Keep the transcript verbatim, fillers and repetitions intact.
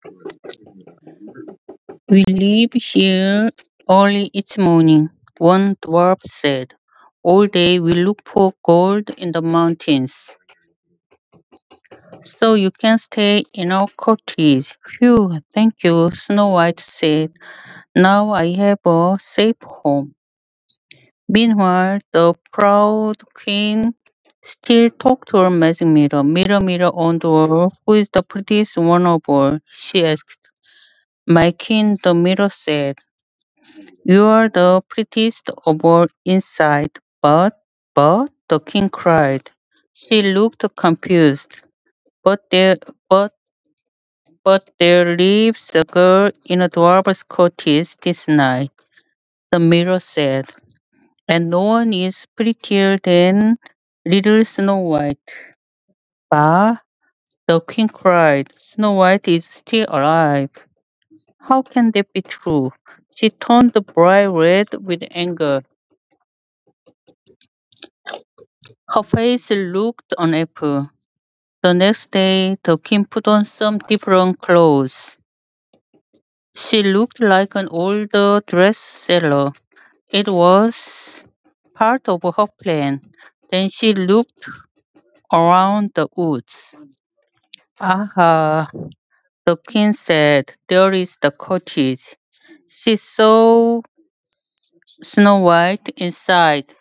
We leave here early each morning, one dwarf said. All day we look for gold in the mountains. So you can stay in our cottage. Phew, thank you, Snow White said. Now I have a safe home. Meanwhile, the proud queen still talked to her magic mirror. Mirror, mirror on the wall, who is the prettiest one of all? She asked. My king, the mirror said. You are the prettiest of all inside, but, but, the king cried. She looked confused. But there, but, but there lives a girl in a dwarf's cottage this night, the mirror said, and no one is prettier than little Snow White. Bah, the king cried. Snow White is still alive. How can that be true? She turned bright red with anger. Her face looked unhappy. The next day, the king put on some different clothes. She looked like an older dress seller. It was part of her plan. Then she looked around the woods. Aha, the king said, there is the cottage. She saw Snow White inside.